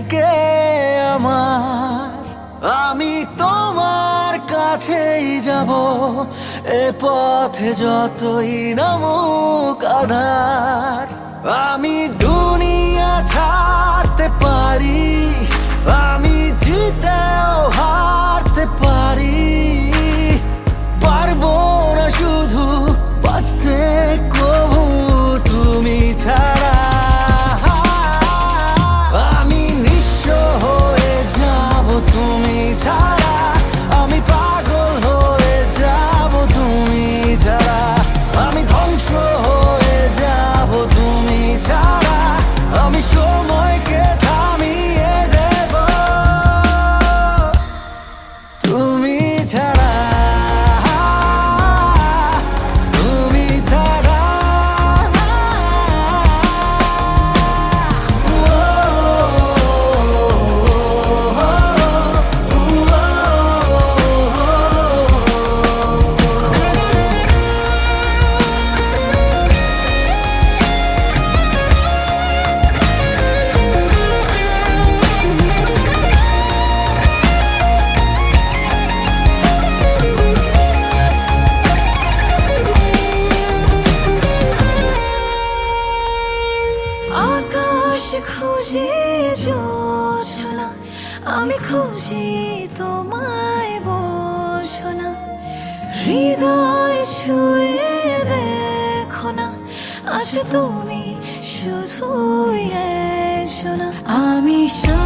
থেকে আমার, আমি তোমার কাছেই যাব। এ পথে যতই নামুক আধার, আমি দুনিয়া ছাড়তে পারি, আমি জিতেও হারতে পারি। পারবো না শুধু বাঁচতে কবু তুমি ছাড়া। আমি নিঃস্ব হয়ে যাব তুমি ছাড়া, আমি পাগল হয়ে যাব তুমি ছাড়া, আমি ধ্বংস হয়ে যাব তুমি ছাড়া, আমি সময়কে থামিয়ে দেব তুমি ছাড়া। আকাশ খুঁজি জোছনা, আমি খুঁজি তোমায় বোঝো না। হৃদয় ছুঁয়ে দেখো না, আজ তুমি শুধুই একজন। আমি